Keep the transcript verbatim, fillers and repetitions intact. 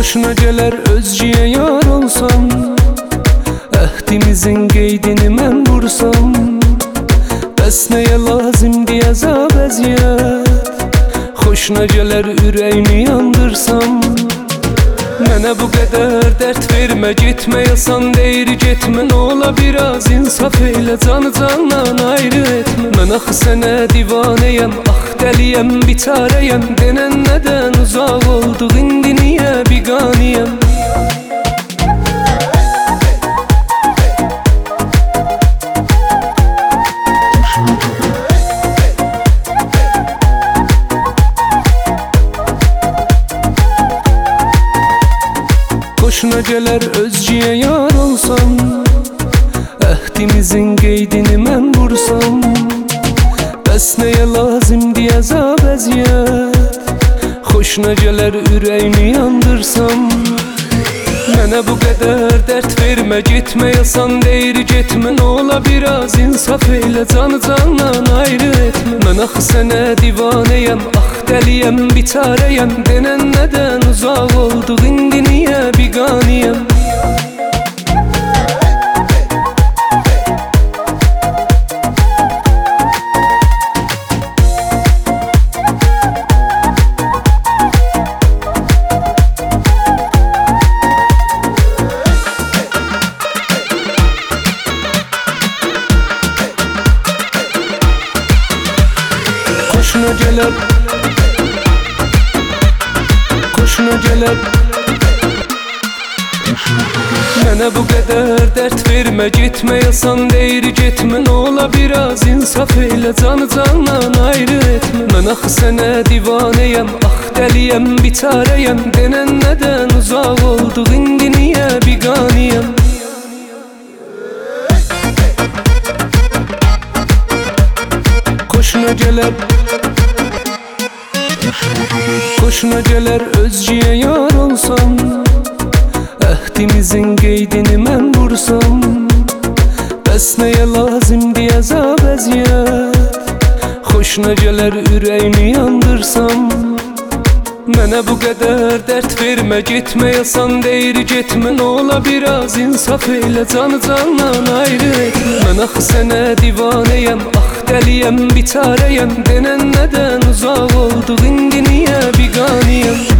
Xoşuna gələr özcüyə yar olsam, əhdimizin qeydini mən vursam. Bəs nəyə lazimdir əzab əziyyət? Xoşuna gələr ürəyini yandırsam. Mənə bu qədər dərd vermə, getmə yasan deyir getmə. Nə ola biraz insaf eylə, canı candan ayrı etmə. Mən axı sənə divanəyəm, ax dəliyəm, bitarəyəm. Denən nədən uzaq olduq, indi niyə biqaniyəm? Xoşuna gələr özcüyə yar olsam, əhdimizin qeydini mən vursam. Bəs nəyə lazimdir əzab əziyyət? Xoşuna gələr ürəyini yandırsam. Mənə bu qədər dərd vermə, getmə yasan deyir getmə. Nə ola biraz insaf eylə, canı candan ayrı etmə. Mən axı sənə divanəyəm, ax dəliyəm, bitarəyəm. Denən nədən uzaq olduq, indi niyə biqaniyəm? Xoşuna gələr, xoşuna gələr. Mənə bu qədər dərd vermə, getmə yasan deyir getmə. Nə ola biraz insaf eylə, canı candan ayrı etmə. Mən axı sənə divanəyəm, ax dəliyəm, bitarəyəm. Denən nədən uzaq olduq, indi niyə biqaniyəm? Xoşuna gələr, xoşuna gələr özcüyə yar olsam, əhdimizin qeydini mən vursam. Bəs nəyə lazimdir əzab əziyyət? Xoşuna gələr ürəyini yandırsam. Mənə bu qədər dərd vermə, getmə yasan deyir getmə. Nə ola biraz insaf eylə, canı candan ayrı etmə. Mən axı sənə divanəyəm, ax dəliyəm, bitarəyəm. Denən nədən uzaq olduq, indi niyə biqaniyəm?